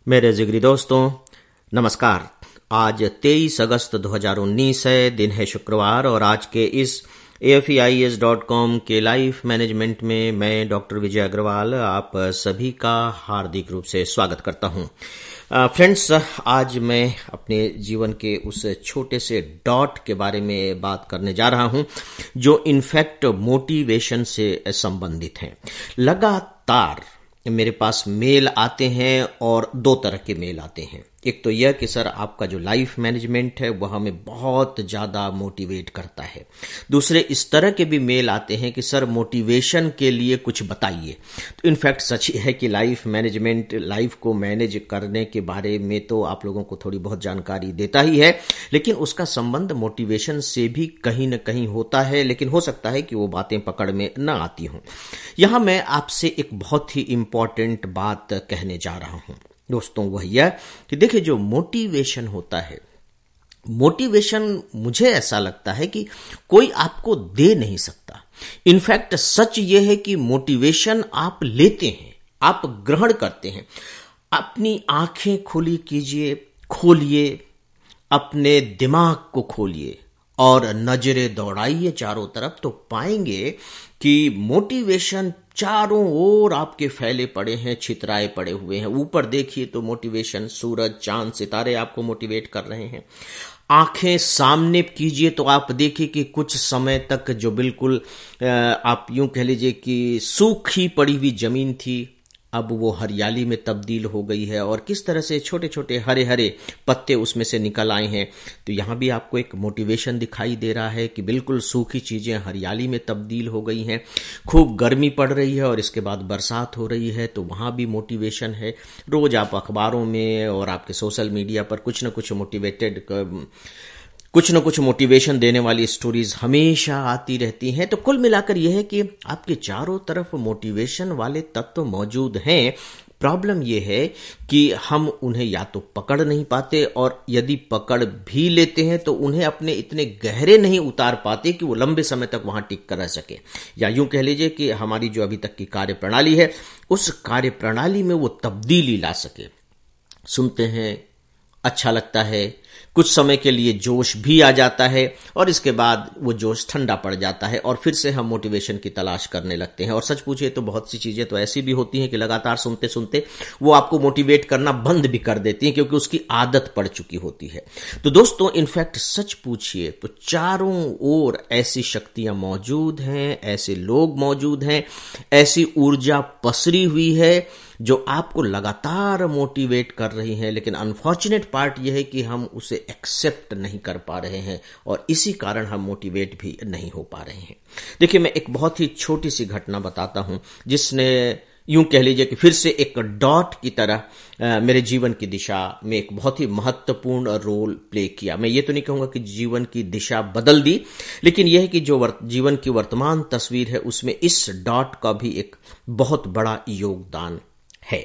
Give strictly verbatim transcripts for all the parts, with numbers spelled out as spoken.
मेरे जिगरी दोस्तों नमस्कार। आज तेईस अगस्त दो हज़ार उन्नीस है, दिन है शुक्रवार और आज के इस A F E I S dot com के लाइफ मैनेजमेंट में मैं डॉक्टर विजय अग्रवाल आप सभी का हार्दिक रूप से स्वागत करता हूं। फ्रेंड्स, आज मैं अपने जीवन के उस छोटे से डॉट के बारे में बात करने जा रहा हूं जो इनफैक्ट मोटिवेशन से संबंधित है। लगातार मेरे पास मेल आते हैं और दो तरह के मेल आते हैं। एक तो यह कि सर आपका जो लाइफ मैनेजमेंट है वह हमें बहुत ज़्यादा मोटिवेट करता है। दूसरे इस तरह के भी मेल आते हैं कि सर मोटिवेशन के लिए कुछ बताइए। तो इनफैक्ट सच है कि लाइफ मैनेजमेंट, लाइफ को मैनेज करने के बारे में तो आप लोगों को थोड़ी बहुत जानकारी देता ही है, लेकिन उसका संबंध मोटिवेशन से भी कहीं न कहीं होता है। लेकिन हो सकता है कि वो बातें पकड़ में न आती हों। यहाँ मैं आपसे एक बहुत ही इंपॉर्टेंट बात कहने जा रहा हूँ दोस्तों, वह यह कि देखिए जो मोटिवेशन होता है, मोटिवेशन मुझे ऐसा लगता है कि कोई आपको दे नहीं सकता। इनफैक्ट सच यह है कि मोटिवेशन आप लेते हैं, आप ग्रहण करते हैं। अपनी आंखें खुली कीजिए, खोलिए, अपने दिमाग को खोलिए और नजरें दौड़ाइए चारों तरफ, तो पाएंगे कि मोटिवेशन चारों ओर आपके फैले पड़े हैं, छितराए पड़े हुए हैं। ऊपर देखिए तो मोटिवेशन, सूरज, चांद, सितारे आपको मोटिवेट कर रहे हैं। आंखें सामने कीजिए तो आप देखिए कि कुछ समय तक जो बिल्कुल आप यूं कह लीजिए कि सूखी पड़ी हुई जमीन थी, अब वो हरियाली में तब्दील हो गई है और किस तरह से छोटे छोटे हरे हरे पत्ते उसमें से निकल आए हैं। तो यहाँ भी आपको एक मोटिवेशन दिखाई दे रहा है कि बिल्कुल सूखी चीजें हरियाली में तब्दील हो गई हैं। खूब गर्मी पड़ रही है और इसके बाद बरसात हो रही है, तो वहाँ भी मोटिवेशन है। रोज आप अखबारों में और आपके सोशल मीडिया पर कुछ न कुछ मोटिवेटेड कुछ न कुछ मोटिवेशन देने वाली स्टोरीज हमेशा आती रहती हैं। तो कुल मिलाकर यह है कि आपके चारों तरफ मोटिवेशन वाले तत्व मौजूद हैं। प्रॉब्लम यह है कि हम उन्हें या तो पकड़ नहीं पाते, और यदि पकड़ भी लेते हैं तो उन्हें अपने इतने गहरे नहीं उतार पाते कि वो लंबे समय तक वहां टिक कर रह सके। या यूं कह लीजिए कि हमारी जो अभी तक की कार्य प्रणाली है, उस कार्य प्रणाली में वो तब्दीली ला सके। सुनते हैं, अच्छा लगता है, कुछ समय के लिए जोश भी आ जाता है और इसके बाद वो जोश ठंडा पड़ जाता है और फिर से हम मोटिवेशन की तलाश करने लगते हैं। और सच पूछिए तो बहुत सी चीजें तो ऐसी भी होती हैं कि लगातार सुनते सुनते वो आपको मोटिवेट करना बंद भी कर देती हैं, क्योंकि उसकी आदत पड़ चुकी होती है। तो दोस्तों इनफैक्ट सच पूछिए तो चारों ओर ऐसी शक्तियां मौजूद हैं, ऐसे लोग मौजूद हैं, ऐसी ऊर्जा पसरी हुई है जो आपको लगातार मोटिवेट कर रही हैं। लेकिन अनफॉर्चुनेट पार्ट यह है कि हम उसे एक्सेप्ट नहीं कर पा रहे हैं और इसी कारण हम मोटिवेट भी नहीं हो पा रहे हैं। देखिए मैं एक बहुत ही छोटी सी घटना बताता हूं जिसने यूं कह लीजिए कि फिर से एक डॉट की तरह आ, मेरे जीवन की दिशा में एक बहुत ही महत्वपूर्ण रोल प्ले किया। मैं ये तो नहीं कहूंगा कि जीवन की दिशा बदल दी, लेकिन यह है कि जो जीवन की वर्तमान तस्वीर है उसमें इस डॉट का भी एक बहुत बड़ा योगदान है।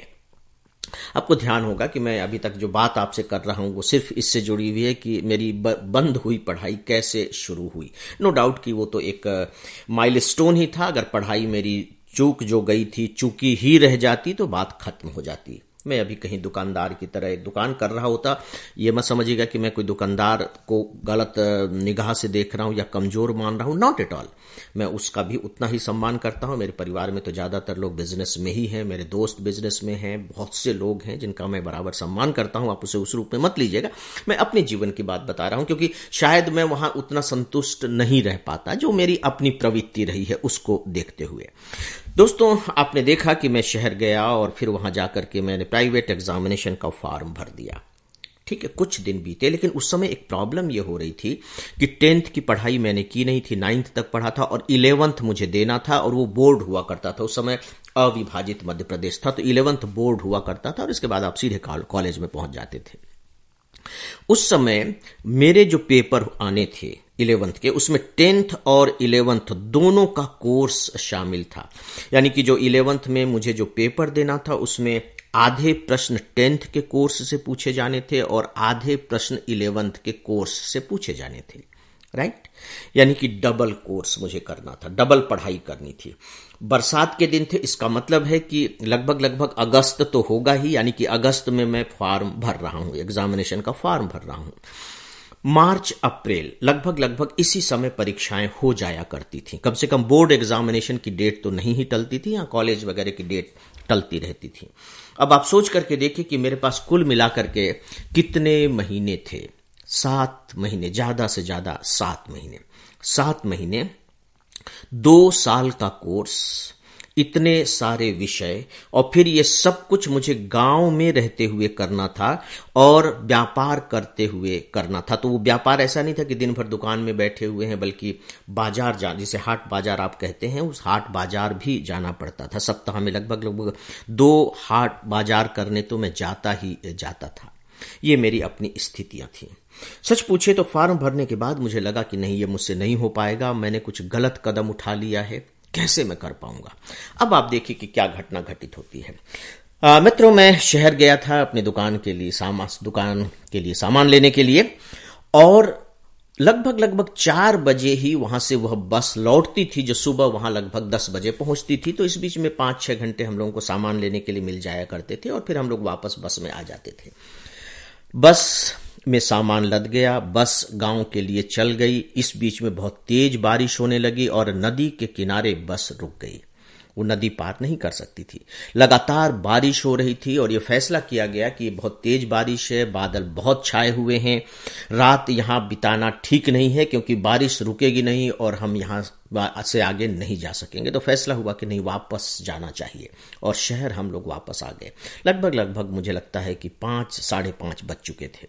आपको ध्यान होगा कि मैं अभी तक जो बात आपसे कर रहा हूं वो सिर्फ इससे जुड़ी हुई है कि मेरी बंद हुई पढ़ाई कैसे शुरू हुई। नो डाउट कि वो तो एक माइलस्टोन ही था। अगर पढ़ाई मेरी चूक जो गई थी, चूकी ही रह जाती तो बात खत्म हो जाती। मैं अभी कहीं दुकानदार की तरह एक दुकान कर रहा होता। ये मत समझिएगा कि मैं कोई दुकानदार को गलत निगाह से देख रहा हूं या कमजोर मान रहा हूं, नॉट एट ऑल। मैं उसका भी उतना ही सम्मान करता हूं। मेरे परिवार में तो ज्यादातर लोग बिजनेस में ही हैं, मेरे दोस्त बिजनेस में हैं, बहुत से लोग हैं जिनका मैं बराबर सम्मान करता हूं। आप उसे उस रूप में मत लीजिएगा। मैं अपने जीवन की बात बता रहा हूं, क्योंकि शायद मैं वहां उतना संतुष्ट नहीं रह पाता जो मेरी अपनी प्रवृत्ति रही है उसको देखते हुए। दोस्तों आपने देखा कि मैं शहर गया और फिर वहां जाकर के मैंने प्राइवेट एग्जामिनेशन का फॉर्म भर दिया। ठीक है, कुछ दिन बीते, लेकिन उस समय एक प्रॉब्लम यह हो रही थी कि टेंथ की पढ़ाई मैंने की नहीं थी, नाइन्थ तक पढ़ा था और इलेवेंथ मुझे देना था और वो बोर्ड हुआ करता था। उस समय अविभाजित मध्य प्रदेश था, तो इलेवेंथ बोर्ड हुआ करता था और इसके बाद आप सीधे कॉलेज में पहुंच जाते थे। उस समय मेरे जो पेपर आने थे इलेवेंथ के, उसमें टेंथ और इलेवेंथ दोनों का कोर्स शामिल था। यानी कि जो इलेवेंथ में मुझे जो पेपर देना था उसमें आधे प्रश्न टेंथ के कोर्स से पूछे जाने थे और आधे प्रश्न इलेवेंथ के कोर्स से पूछे जाने थे। राइट। यानी कि डबल कोर्स मुझे करना था, डबल पढ़ाई करनी थी। बरसात के दिन थे, इसका मतलब है कि लगभग लगभग अगस्त तो होगा ही, यानी कि अगस्त में मैं फॉर्म भर रहा हूं, एग्जामिनेशन का फॉर्म भर रहा हूं। मार्च अप्रैल लगभग लगभग इसी समय परीक्षाएं हो जाया करती थी। कम से कम बोर्ड एग्जामिनेशन की डेट तो नहीं ही टलती थी, या कॉलेज वगैरह की डेट टलती रहती थी। अब आप सोच करके देखिए कि मेरे पास कुल मिलाकर के कितने महीने थे। सात महीने, ज्यादा से ज्यादा सात महीने सात महीने दो साल का कोर्स, इतने सारे विषय, और फिर ये सब कुछ मुझे गांव में रहते हुए करना था और व्यापार करते हुए करना था। तो वो व्यापार ऐसा नहीं था कि दिन भर दुकान में बैठे हुए हैं, बल्कि बाजार जा, जिसे हाट बाजार आप कहते हैं, उस हाट बाजार भी जाना पड़ता था। सप्ताह में लगभग लगभग दो हाट बाजार करने तो मैं जाता ही जाता था। ये मेरी अपनी स्थितियां थी। सच पूछे तो फॉर्म भरने के बाद मुझे लगा कि नहीं, ये मुझसे नहीं हो पाएगा, मैंने कुछ गलत कदम उठा लिया है, कैसे मैं कर पाऊंगा। अब आप देखिए कि क्या घटना घटित होती है। आ, मित्रों, मैं शहर गया था अपनी दुकान के लिए सामान दुकान के लिए सामान लेने के लिए, और लगभग लगभग चार बजे ही वहां से वह बस लौटती थी जो सुबह वहां लगभग दस बजे पहुंचती थी। तो इस बीच में पांच छह घंटे हम लोगों को सामान लेने के लिए मिल जाया करते थे, और फिर हम लोग वापस बस में आ जाते थे। बस में सामान लद गया, बस गांव के लिए चल गई। इस बीच में बहुत तेज बारिश होने लगी और नदी के किनारे बस रुक गई। वो नदी पार नहीं कर सकती थी, लगातार बारिश हो रही थी, और ये फैसला किया गया कि बहुत तेज बारिश है, बादल बहुत छाए हुए हैं, रात यहां बिताना ठीक नहीं है, क्योंकि बारिश रुकेगी नहीं और हम यहां से आगे नहीं जा सकेंगे। तो फैसला हुआ कि नहीं, वापस जाना चाहिए, और शहर हम लोग वापस आ गए। लगभग लगभग मुझे लगता है कि पांच साढ़े पांच बज चुके थे।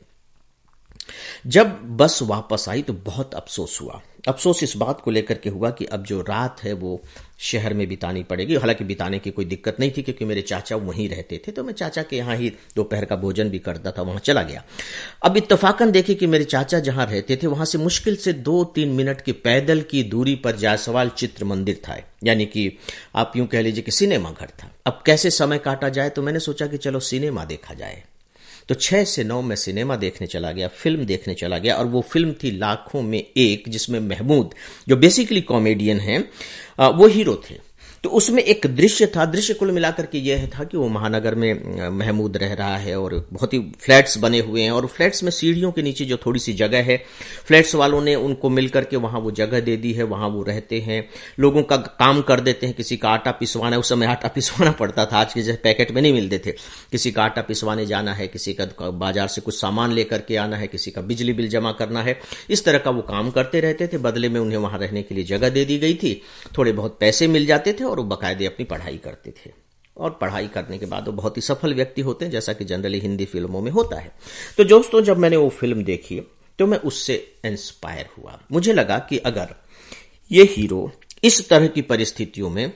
जब बस वापस आई तो बहुत अफसोस हुआ। अफसोस इस बात को लेकर के हुआ कि अब जो रात है वो शहर में बितानी पड़ेगी। हालांकि बिताने की कोई दिक्कत नहीं थी, क्योंकि मेरे चाचा वहीं रहते थे, तो मैं चाचा के यहाँ ही दोपहर का भोजन भी करता था, वहां चला गया। अब इत्तफाकन देखिए कि मेरे चाचा जहां रहते थे वहां से मुश्किल से दो तीन मिनट की पैदल की दूरी पर जायसवाल चित्र मंदिर था, यानी कि आप यूं कह लीजिए कि सिनेमा घर था। अब कैसे समय काटा जाए, तो मैंने सोचा कि चलो सिनेमा देखा जाए। तो छह से नौ में सिनेमा देखने चला गया, फिल्म देखने चला गया, और वो फिल्म थी लाखों में एक, जिसमें महमूद, जो बेसिकली कॉमेडियन हैं, वो हीरो थे। तो उसमें एक दृश्य था, दृश्य कुल मिलाकर के यह था कि वो महानगर में महमूद रह रहा है, और बहुत ही फ्लैट्स बने हुए हैं, और फ्लैट्स में सीढ़ियों के नीचे जो थोड़ी सी जगह है, फ्लैट्स वालों ने उनको मिलकर के वहां वो जगह दे दी है, वहां वो रहते हैं, लोगों का काम कर देते हैं। किसी का आटा पिसवाना, उस समय आटा पिसवाना पड़ता था, आज के जैसे पैकेट में नहीं मिलते थे। किसी का आटा पिसवाने जाना है, किसी का बाजार से कुछ सामान लेकर के आना है, किसी का बिजली बिल जमा करना है, इस तरह का वो काम करते रहते थे। बदले में उन्हें वहां रहने के लिए जगह दे दी गई थी, थोड़े बहुत पैसे मिल जाते थे, और वो बाकायदे अपनी पढ़ाई करते थे। और पढ़ाई करने के बाद वो बहुत ही सफल व्यक्ति होते हैं, जैसा कि जनरली हिंदी फिल्मों में होता है। तो दोस्तों, जब मैंने वो फिल्म देखी तो मैं उससे इंस्पायर हुआ। मुझे लगा कि अगर ये हीरो इस तरह की परिस्थितियों में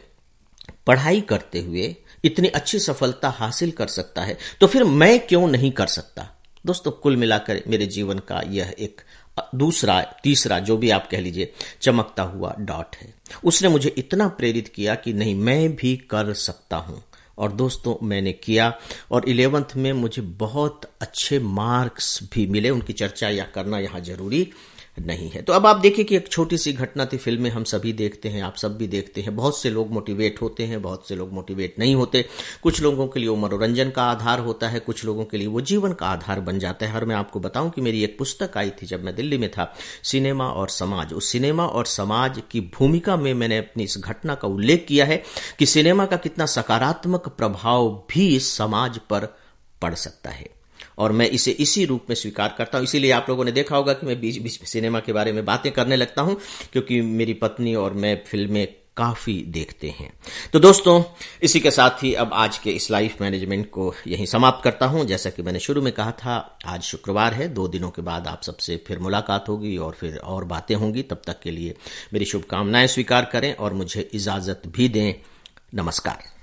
पढ़ाई करते हुए इतनी अच्छी सफलता हासिल कर सकता है, तो फिर मैं क्यों नहीं कर सकता। दोस्तों, कुल मिलाकर मेरे जीवन का यह एक दूसरा तीसरा, जो भी आप कह लीजिए, चमकता हुआ डॉट है। उसने मुझे इतना प्रेरित किया कि नहीं, मैं भी कर सकता हूं। और दोस्तों, मैंने किया, और इलेवेंथ में मुझे बहुत अच्छे मार्क्स भी मिले। उनकी चर्चा या करना यहां जरूरी नहीं है। तो अब आप देखिए कि एक छोटी सी घटना थी, फिल्में हम सभी देखते हैं, आप सब भी देखते हैं। बहुत से लोग मोटिवेट होते हैं, बहुत से लोग मोटिवेट नहीं होते। कुछ लोगों के लिए वो मनोरंजन का आधार होता है, कुछ लोगों के लिए वो जीवन का आधार बन जाता है। और मैं आपको बताऊं कि मेरी एक पुस्तक आई थी जब मैं दिल्ली में था, सिनेमा और समाज। उस सिनेमा और समाज की भूमिका में मैंने अपनी इस घटना का उल्लेख किया है कि सिनेमा का कितना सकारात्मक प्रभाव भी समाज पर पड़ सकता है, और मैं इसे इसी रूप में स्वीकार करता हूं। इसीलिए आप लोगों ने देखा होगा कि मैं बीच बीच में सिनेमा के बारे में बातें करने लगता हूं, क्योंकि मेरी पत्नी और मैं फिल्में काफी देखते हैं। तो दोस्तों, इसी के साथ ही अब आज के इस लाइफ मैनेजमेंट को यहीं समाप्त करता हूं। जैसा कि मैंने शुरू में कहा था, आज शुक्रवार है, दो दिनों के बाद आप सबसे फिर मुलाकात होगी और फिर और बातें होंगी। तब तक के लिए मेरी शुभकामनाएं स्वीकार करें और मुझे इजाजत भी दें। नमस्कार।